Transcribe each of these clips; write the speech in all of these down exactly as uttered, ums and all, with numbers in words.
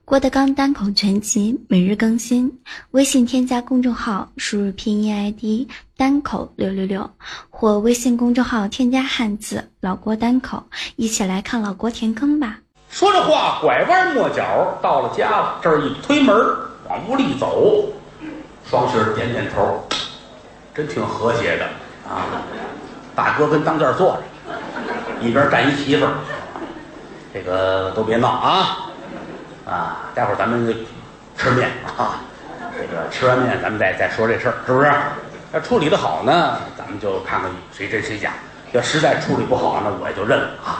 郭德纲单口全集每日更新，微信添加公众号，输入拼音 I D 单口六六六，或微信公众号添加汉字老郭单口，一起来看老郭填坑吧。 说着话，拐弯抹角到了家了，这儿一推门往屋里走，双喜儿点点头，真挺和谐的啊。大哥跟当间坐着，一边站一媳妇儿，这个都别闹啊啊！待会儿咱们吃面啊，这个吃完面咱们再再说这事儿，是不是？要处理的好呢，咱们就看看谁真谁假；要实在处理不好呢，我也就认了啊。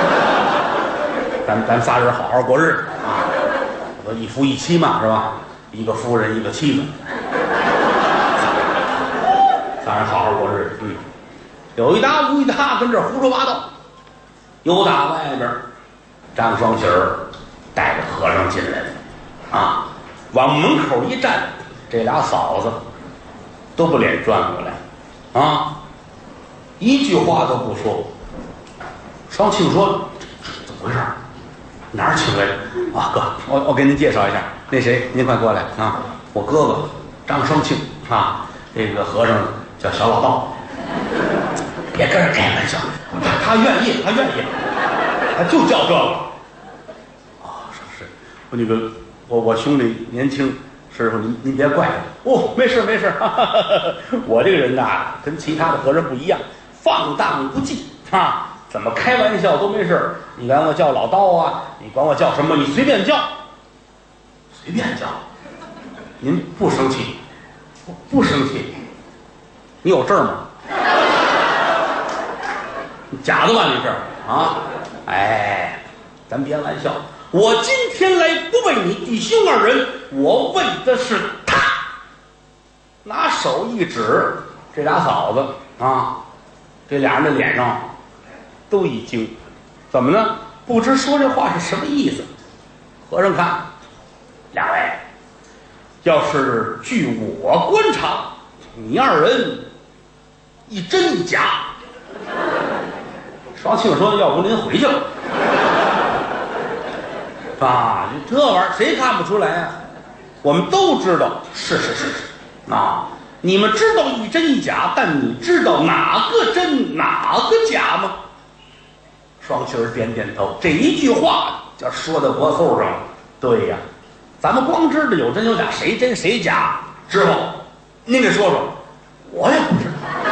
咱咱仨人好好过日子啊，我一夫一妻嘛，是吧？一个夫人一个妻子，仨人好好过日子。嗯，有一搭无一搭跟这胡说八道。又打外边，张双喜儿带着和尚进来了啊，往门口一站，这俩嫂子都不脸转过来啊，一句话都不说。双庆说：“怎么回事？哪儿请来的？啊，哥，我我给您介绍一下，那谁，您快过来啊！我哥哥张双庆啊，这个和尚叫小老道。别跟人开玩笑，他他愿意，他愿意，他就叫这个。哦，是，我那个我我兄弟年轻，师傅您您别怪我。哦，没事没事，哈哈哈哈，我这个人呐，跟其他的和尚不一样，放荡不羁啊。”怎么开玩笑都没事，你管我叫老刀啊，你管我叫什么，你随便叫，随便叫，您不生气，不不生气，你有证吗？假的吧你这啊？哎，咱别玩笑，我今天来不为你弟兄二人，我为的是他。拿手一指，这俩嫂子啊，这俩人的脸上都一惊，怎么呢？不知说这话是什么意思。和尚看，两位，要是据我观察，你二人一真一假。双庆说：“要不您回去了。”啊，这玩意儿谁看不出来啊？我们都知道，是是是是啊，你们知道一真一假，但你知道哪个真哪个假吗？双喜儿点点头，这一句话就说到脖后上了。对呀，咱们光知道有真有假，谁真谁假，师傅，您给说说。我也不知道。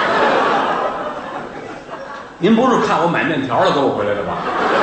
您不是看我买面条了给我回来的吧？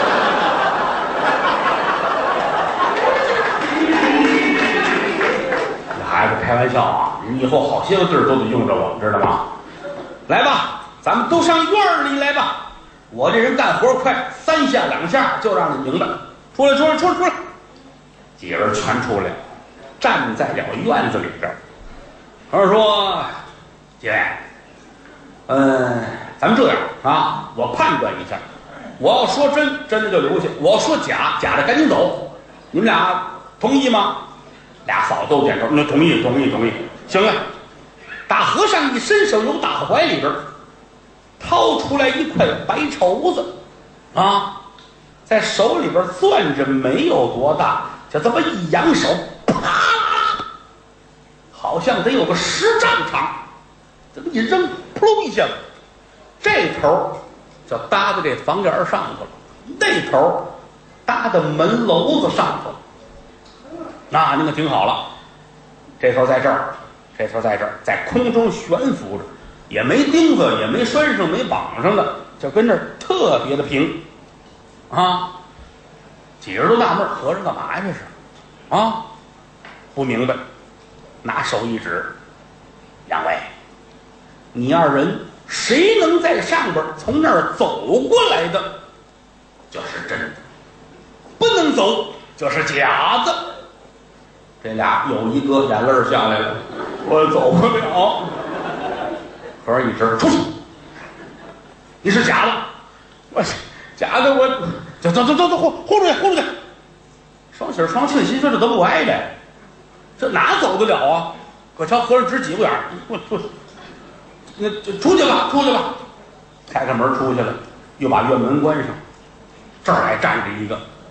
这孩子开玩笑啊！你以后好些个地儿都得用着我，知道吗？来吧，咱们都上院里来吧。我这人干活快，三下两下就让你明白。出来，出来，出来，出来！几个人全出来，站在了院子里边。和尚说：“几位，嗯，咱们这样啊，我判断一下，我要说真，真的就留下；我要说假，假的赶紧走。你们俩同意吗？”俩嫂子都点头，那同意，同意，同意。行了，大和尚一伸手由大怀里边掏出来一块白绸子，啊，在手里边攥着没有多大，就这么一扬手，啪，好像得有个十丈长，这么一扔，扑噜一下，这头就搭在这房檐上头了，那头搭在门楼子上头。那您可听好了，这头在这儿，这头在这儿，在空中悬浮着。也没钉子，也没拴上，没绑上的，就跟这儿特别的平，啊！几个人都纳闷，和尚干嘛呀？这是，啊，不明白。拿手一指，两位，你二人谁能在上边从那儿走过来的，就是真的；不能走，就是假的。这俩有一个眼泪下来了，我走不了。和尚一指，出去！你是假的，我假的，我走走走走走，呼呼出去，呼出去！双喜儿、双庆心说这都不挨着，这哪走得了啊？可瞧和尚直挤巴眼，我出，那就出去吧，出去吧！开开门出去了，又把院门关上。这儿还站着一个，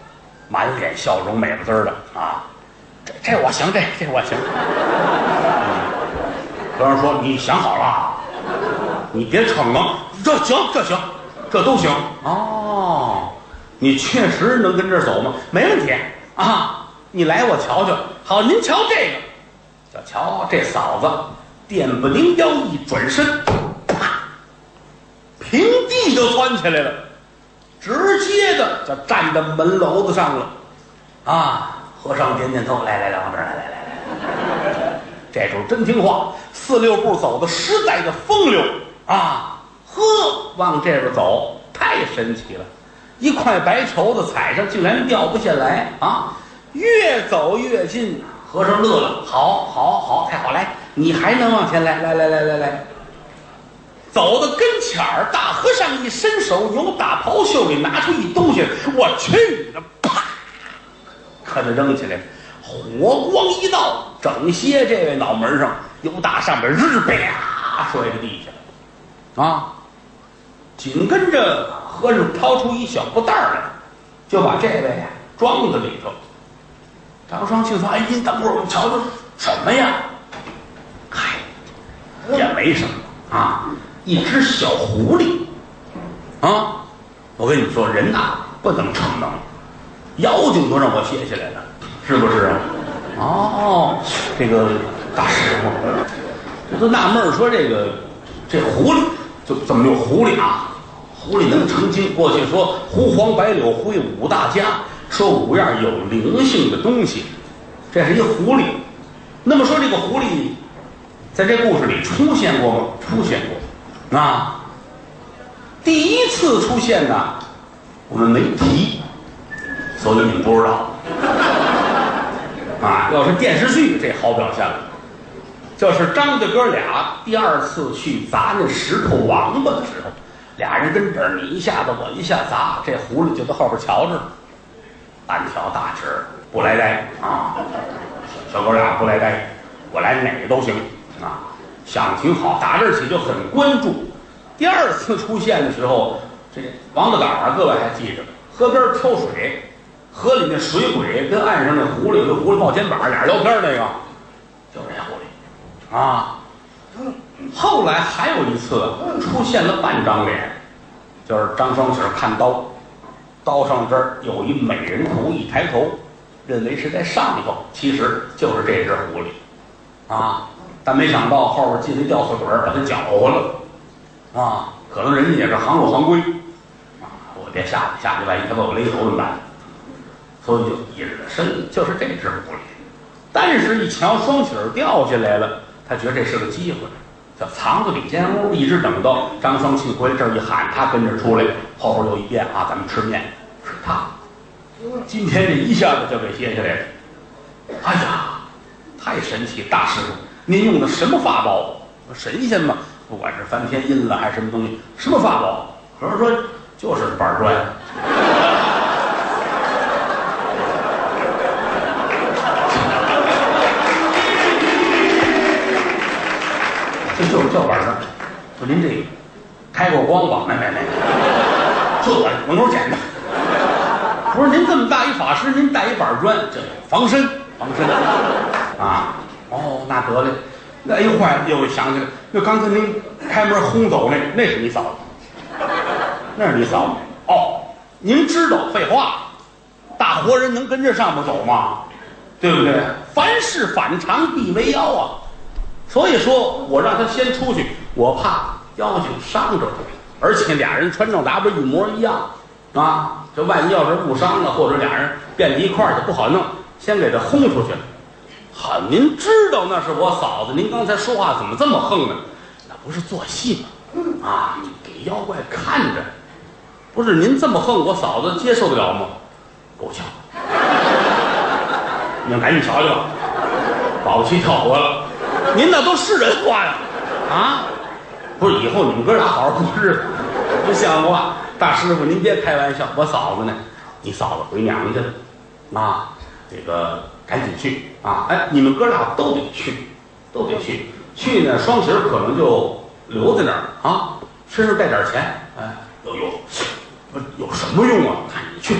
满脸笑容，美不滋儿的啊。这这我行，这这我行。和尚说：“你想好了，你别逞能，这行这行，这都行哦。你确实能跟这儿走吗？没问题啊，你来我瞧瞧。好，您瞧这个，就瞧这嫂子，电不灵腰一转身，啪，平地就窜起来了，直接的就站在门楼子上了。啊，和尚点点头，来来来，往这儿来来来来。这时候真听话，四六步走的实在的风流啊！呵，往这边走，太神奇了。一块白绸子踩上，竟然掉不下来啊！越走越近，和尚乐了，好，好，好，太好！来，你还能往前来，来，来，来，来，来。走到跟前儿，大和尚一伸手，由大袍袖里拿出一东西，我去你的！啪，可就扔起来，火光一道，整些这位脑门上，由打上边日啪摔在地下，啊！紧跟着和尚掏出一小布袋来，就把这位装在里头。张双庆说：“哎，您等会儿，我们瞧瞧什么呀？”嗨，也没什么啊，一只小狐狸啊！我跟你们说，人呐不能逞能，妖精都让我卸下来了，是不是啊？哦，这个大师傅，我都纳闷儿，说这个这狐狸就怎么有狐狸啊？狐狸能成精。过去说狐黄白柳灰五大家，说五样有灵性的东西，这是一狐狸。那么说这个狐狸在这故事里出现过吗？出现过啊。第一次出现呢，我们没提，所以你们不知道啊。要是电视剧，这好表现了，就是张家哥俩第二次去砸那石头王八的时候，俩人跟这儿，你一下子我一下砸，这狐狸就在后边瞧着，单挑大指不来呆啊，小哥俩不来呆，我来哪个都行啊，想挺好，打这起就很关注。第二次出现的时候，这王八杆啊，各位还记着，河边挑水，河里那水鬼跟岸上那狐狸，那狐狸抱肩膀，俩人聊天那个，就这狐狸啊。后来还有一次出现了半张脸，就是张双喜看刀，刀上这儿有一美人图，一抬头认为是在上头，其实就是这只狐狸啊。但没想到后边进一吊死鬼把它搅和了啊，可能人家也是行路行规啊，我别下去，下去万一他把我勒走怎么办？所以就隐了身，就是这只狐狸。但是一瞧双喜儿掉下来了，他觉得这是个机会，就藏在里间屋，一直等到张双庆回来这儿一喊，他跟着出来，后边又一变啊，咱们吃面，是他。今天这一下子就给接下来了，哎呀，太神奇！大师傅，您用的什么法宝？神仙嘛，不管是翻天印了还是什么东西，什么法宝？和尚说就是板砖。这就是叫板砖。说您这开过光吧？没没没，这我门口捡的。不是您这么大一法师，您带一板砖，这防身防身啊！哦，那得嘞。那一坏又想起来，那刚才您开门轰走那，那是你嫂子，那是你嫂子。哦，您知道？废话，大活人能跟这上面走吗？对不对？凡事反常必为妖啊！所以说我让他先出去，我怕妖精伤着他，而且俩人穿着打扮一模一样啊，这万一要是误伤了，或者俩人变在一块儿就不好弄，先给他轰出去了。好，您知道那是我嫂子，您刚才说话怎么这么横呢？那不是做戏吗？啊，给妖怪看着，不是您这么横，我嫂子接受得了吗？够呛。您赶紧瞧瞧吧，保不齐跳河了。您那都是人话呀！啊，不是，以后你们哥俩好好过日子，不像话。大师傅，您别开玩笑，我嫂子呢？你嫂子回娘家了啊，这个赶紧去啊！哎，你们哥俩都得去，都得去。去呢，双喜可能就留在那儿啊，身上带点钱。哎，有有，有什么用啊？看你去好了。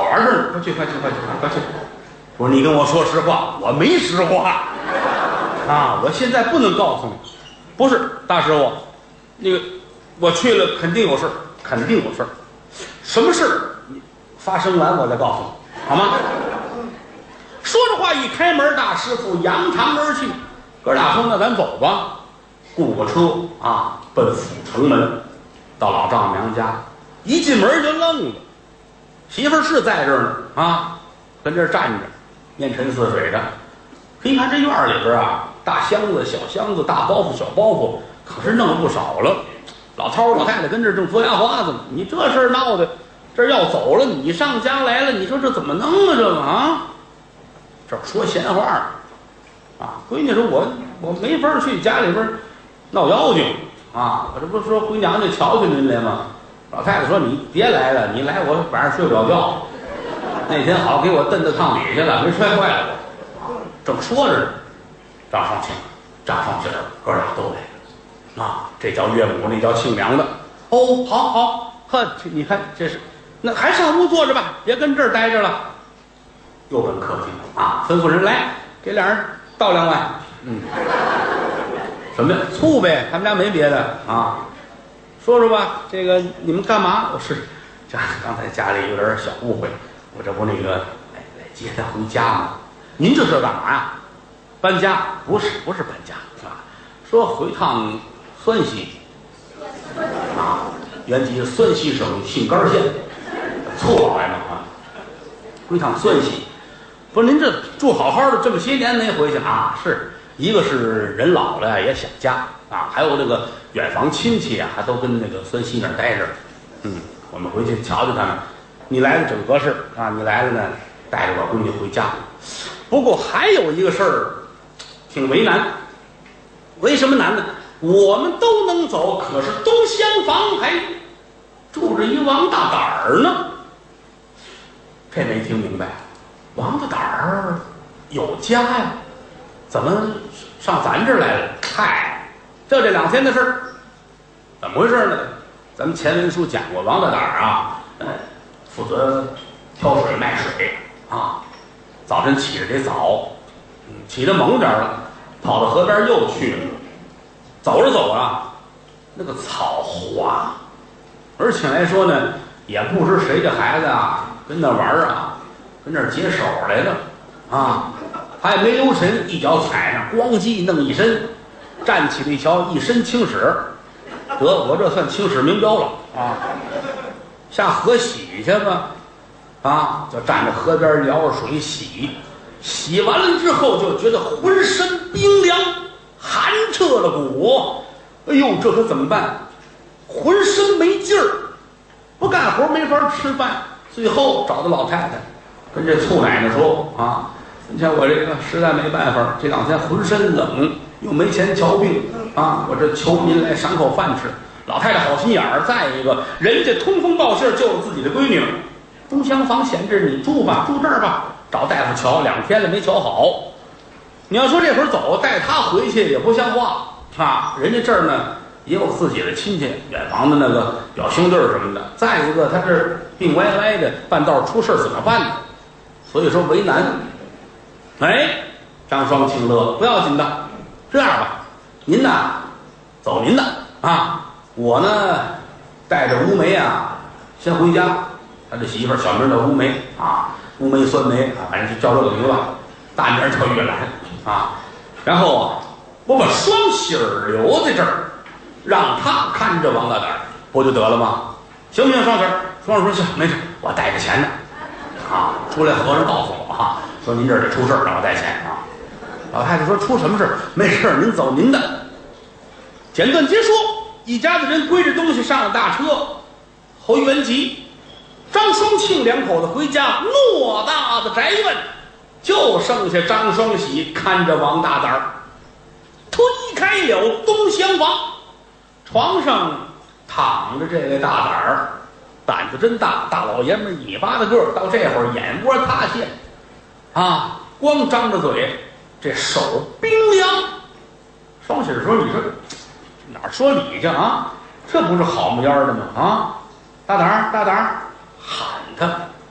玩着呢，快去快去快去快去！我说你跟我说实话，我没实话啊，我现在不能告诉你。不是大师傅，那个我去了肯定有事，肯定有事。什么事？你发生完我再告诉你，好吗？说着话一开门，大师傅扬长而去。哥俩说：“那咱走吧。”雇个车啊，奔府城门，到老丈母娘家。一进门就愣了，媳妇儿是在这儿呢啊，跟这儿站着，面沉似水的。可一看这院里边啊，大箱子、小箱子，大包袱、小包袱，可是弄了不少了。老头老太太跟这儿正嘬牙花子呢，你这事儿闹的，这儿要走了，你上家来了，你说这怎么弄啊？这个啊，这说闲话啊，闺女说我我没法去家里边闹妖精啊，我这不是说回娘家瞧瞧您来吗？老太太说你别来了，你来我晚上睡不着觉。那天好给我蹬到炕底下了，没摔坏了。正说着呢，张双庆、张双喜哥俩都来了啊，这叫岳母，那叫亲娘的。哦，好好，呵，你看这是，那还上屋坐着吧，别跟这儿待着了。又奔客厅啊，吩咐人来给俩人倒两碗。嗯，什么呀？醋呗，他们家没别的啊。说说吧，这个你们干嘛？我是，这刚才家里有点小误会，我这不那个来来接他回家吗？您这是干嘛呀？搬家？不是，不是搬家啊，说回趟酸西啊，原籍酸西省杏干县，醋老爷们啊，回趟酸西。不是您这住好好的这么些年没回去啊？是一个是人老了也想家啊，还有这个远房亲戚啊，还都跟那个酸西那儿待着。嗯，我们回去瞧瞧他们。你来了整合适啊，你来了呢，带着我闺女回家。不过还有一个事儿，挺为难。为什么难呢？我们都能走，可是东厢房还住着一王大胆儿呢。这没听明白。王大胆儿有家呀，怎么上咱这儿来了？嗨，就这两天的事儿。怎么回事呢？咱们前文书讲过，王大胆儿啊，呃，负责挑水卖水啊。早晨起着得早，嗯，起得猛点了，跑到河边又去了。走着走啊，那个草滑，而且来说呢，也不知谁这孩子啊，跟那玩啊，跟那解手来了啊，还没留神，一脚踩上，咣叽弄一身，站起来一瞧，一身青屎，得我这算青史名标了啊！下河洗去吧，啊，就站在河边撩着水洗，洗完了之后就觉得浑身冰凉，寒彻了骨。哎呦，这可怎么办？浑身没劲儿，不干活没法吃饭。最后找到老太太，跟这醋奶奶说啊，你看我这个实在没办法，这两天浑身冷，又没钱瞧病啊，我这求您来赏口饭吃。老太太好心眼儿，再一个人家通风报信救了自己的闺女，东厢房闲置，你住吧，住这儿吧，找大夫瞧，两天了没瞧好。你要说这会儿走，带他回去也不像话啊，人家这儿呢也有自己的亲戚，远房的那个表兄弟什么的。再一个，他这病歪歪的，半道出事怎么办呢？所以说为难。哎，张双庆乐，不要紧的，这样吧，您呐，走您的啊。我呢，带着乌梅啊，先回家。他这媳妇儿小名叫乌梅啊，乌梅酸梅啊，反正就叫这个名吧。大名叫月兰啊。然后啊，我把双喜儿留在这儿，让他看着王大胆，不就得了吗？行不行？双喜儿，双喜儿说行，没事，我带着钱呢。啊，出来和尚告诉我啊，说您这儿得出事儿，让我带钱啊。老太太说出什么事儿？没事儿，您走您的。简短结束。一家子人归着东西上了大车，回原籍。张双庆两口子回家，偌大的宅院，就剩下张双喜看着王大胆儿。推开了东厢房，床上躺着这位大胆儿，胆子真大，大老爷们一米八的个儿，到这会儿眼窝塌陷，啊，光张着嘴，这手冰凉。双喜说：“你说。”哪说理去啊？这不是好模样的吗？啊，大胆儿，大胆儿，喊他，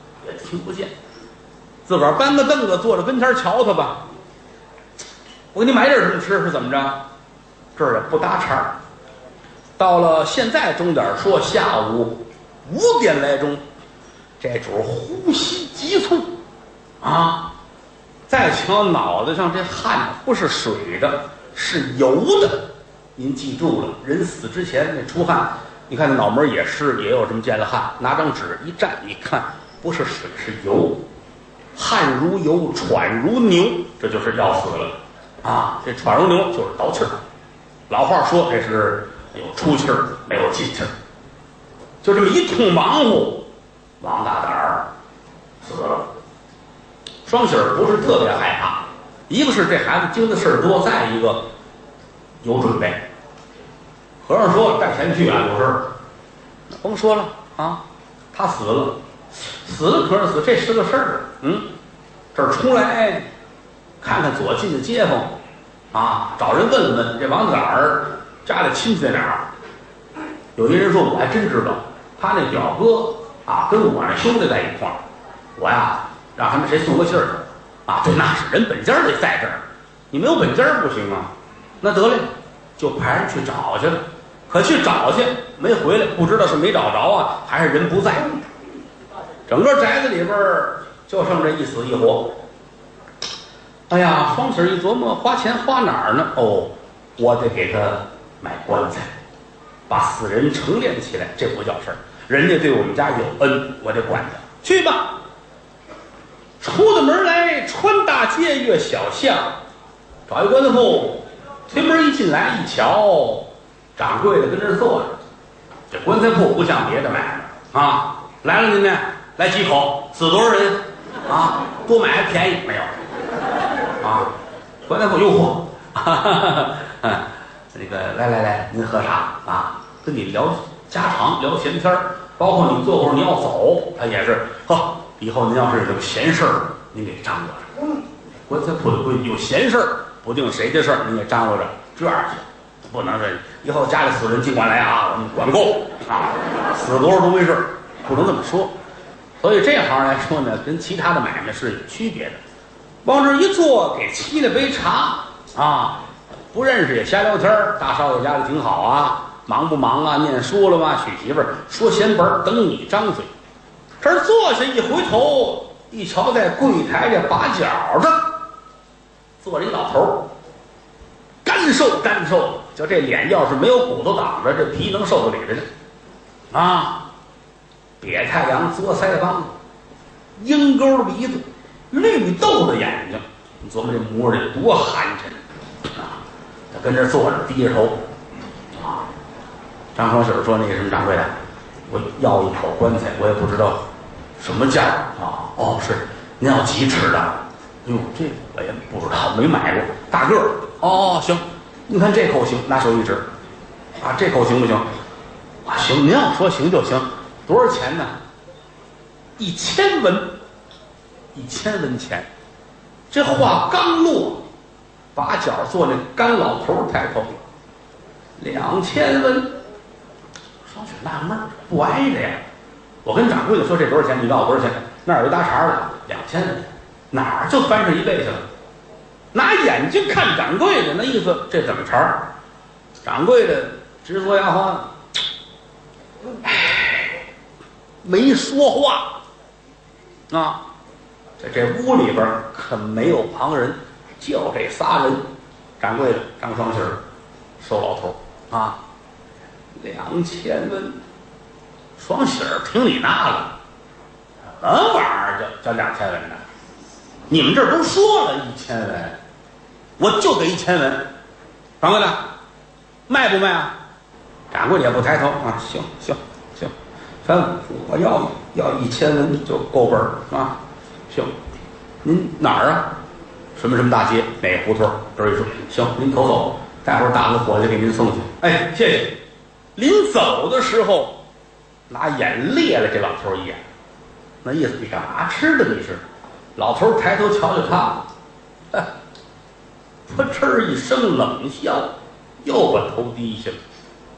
听不见，自个儿搬个凳子坐着跟前瞧他吧。我给你买点什么吃是怎么着？这儿也不搭茬儿。到了现在钟点说下午五点来钟，这主呼吸急促啊，再瞧脑袋上这汗不是水的，是油的。您记住了，人死之前那出汗，你看那脑门也湿，也有这么见了汗，拿张纸一蘸，你看不是水是油，汗如油，喘如牛，这就是要死了啊！这喘如牛就是倒气儿。老话说这是有出气儿没有进气儿，就这么一通忙活，王大胆儿死了。双喜儿不是特别害怕，一个是这孩子经的事儿多，再一个有准备。和尚说带钱去啊，有事儿，甭说了啊，他死了，死了可是死，这是个事儿。嗯，这儿出来看看左近的街坊啊，找人问问这王大胆儿家里亲戚在哪儿。有一人说我还真知道，他那表哥啊跟我那兄弟在一块儿，我呀让他们谁送个信儿去啊，这那是人本家得在这儿，你没有本家不行啊。那得嘞，就派人去找去了，可去找去没回来，不知道是没找着啊还是人不在。整个宅子里边就剩这一死一活。哎呀，双喜一琢磨，花钱花哪儿呢？哦，我得给他买棺材，把死人成殓起来，这不叫事儿。人家对我们家有恩，我得管他。去吧。出的门来，穿大街，越小巷，找一棺材铺，推门一进来一瞧，掌柜的跟这儿坐着。这棺材铺不像别的买卖啊，来了您呢，来几口，死多少人啊？多买还便宜没有？啊，棺材铺诱惑，那个来来来，您喝茶啊？跟你聊家常，聊闲天儿，包括你坐会儿你要走，他也是呵。以后您要是有闲事儿，您给张罗着。棺材铺的规矩，有闲事儿，不定谁的事儿，您给张罗着，这样去。不能是以后家里死人尽管来啊，我们管够啊，死多少都没事，不能这么说。所以这行来说呢，跟其他的买卖是有区别的。往这一坐，给沏了杯茶啊，不认识也瞎聊天儿。大少爷家里挺好啊，忙不忙啊？念书了吗？娶媳妇儿，说闲本等你张嘴。这儿坐下一回头，一瞧在柜台这把角的坐着一老头儿，干瘦干瘦，就这脸要是没有骨头挡着，这皮能受得了的啊！瘪太阳，嘬腮帮，鹰钩的鼻子，绿豆的眼睛，你琢磨这模样得多寒碜啊！他跟这坐着，低着头啊。张双喜说：“那个什么掌柜的，我要一口棺材，我也不知道什么价啊。哦，是您要几尺的？哎呦，这我也不知道，没买过。大个儿哦，行，您看这口行，拿手一指，啊，这口行不行？啊，行，您要说行就行。多少钱呢？一千文，一千文钱。这话刚落，把角坐那干老头抬头，两千文。双喜纳闷儿，不挨着呀。我跟掌柜的说这多少钱？你告诉我多少钱？那儿有一搭茬的，两千文，哪儿就翻上一倍去了？拿眼睛看掌柜的，那意思这怎么茬儿？掌柜的直说牙花，唉，没说话啊。在这屋里边可没有旁人，就这仨人，掌柜的张双喜儿，瘦老头啊，两千文。双喜儿听你那了，什么玩意儿叫叫两千文呢？你们这儿都说了一千文，我就给一千文。掌柜的，卖不卖啊？掌柜的也不抬头啊，行行行，反正我要要一千文就够本儿啊。行，您哪儿啊？什么什么大街哪个胡同？这儿一说，行，您投走，待会儿打个伙计给您送去。哎，谢谢。临走的时候，拿眼裂了这老头一眼，那意思你干嘛吃的你是？老头抬头瞧瞧他，哎，扑哧一声冷笑，又把头低下了。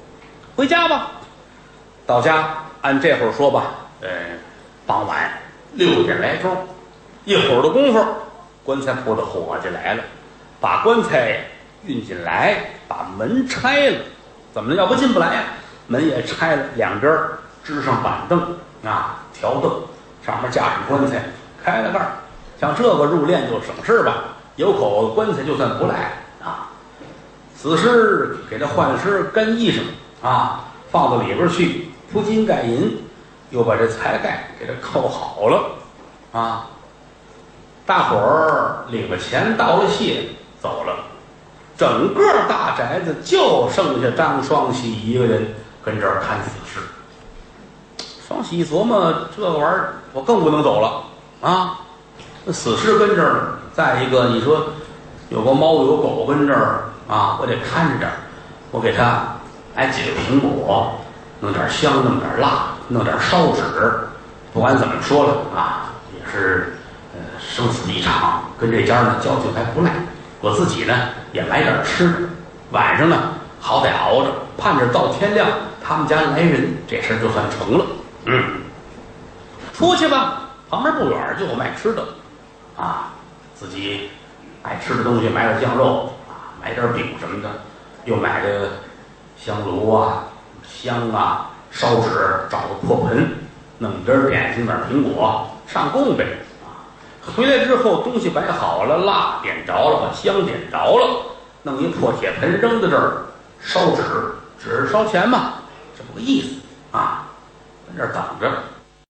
回家吧。到家按这会儿说吧，呃，傍晚六点来钟，一会儿的功夫，棺材铺的伙计来了，把棺材运进来，把门拆了。怎么了？要不进不来呀？门也拆了，两边支上板凳啊，条凳，上面架上棺材，开了盖儿。像这个入殓就省事吧，有口棺材就算不赖啊。死尸给他换身干衣裳啊，放到里边去，铺金盖银，又把这财盖给他扣好了啊。大伙儿领了钱，道了谢，走了。整个大宅子就剩下张双喜一个人跟这儿看死尸。双喜一琢磨，这个玩意儿我更不能走了啊！那死尸跟这儿呢，再一个你说有个猫有狗跟这儿啊，我得看着点儿，我给他来几个苹果，弄点香，弄点辣，弄点烧纸，不管怎么说了啊，也是呃生死一场，跟这家呢交情还不赖。我自己呢也买点吃的，晚上呢好歹熬着，盼着到天亮他们家来人，这事儿就算成了。嗯，出去吧，旁边不远就有卖吃的啊，自己爱吃的东西买点酱肉啊，买点饼什么的，又买个香炉啊、香啊、烧纸，找个破盆，弄点点心、点苹果上供呗。回来之后，东西摆好了，蜡点着了，把香点着了，弄一破铁盆扔在这儿，烧纸，纸烧钱嘛，这么个意思啊，在这儿等着。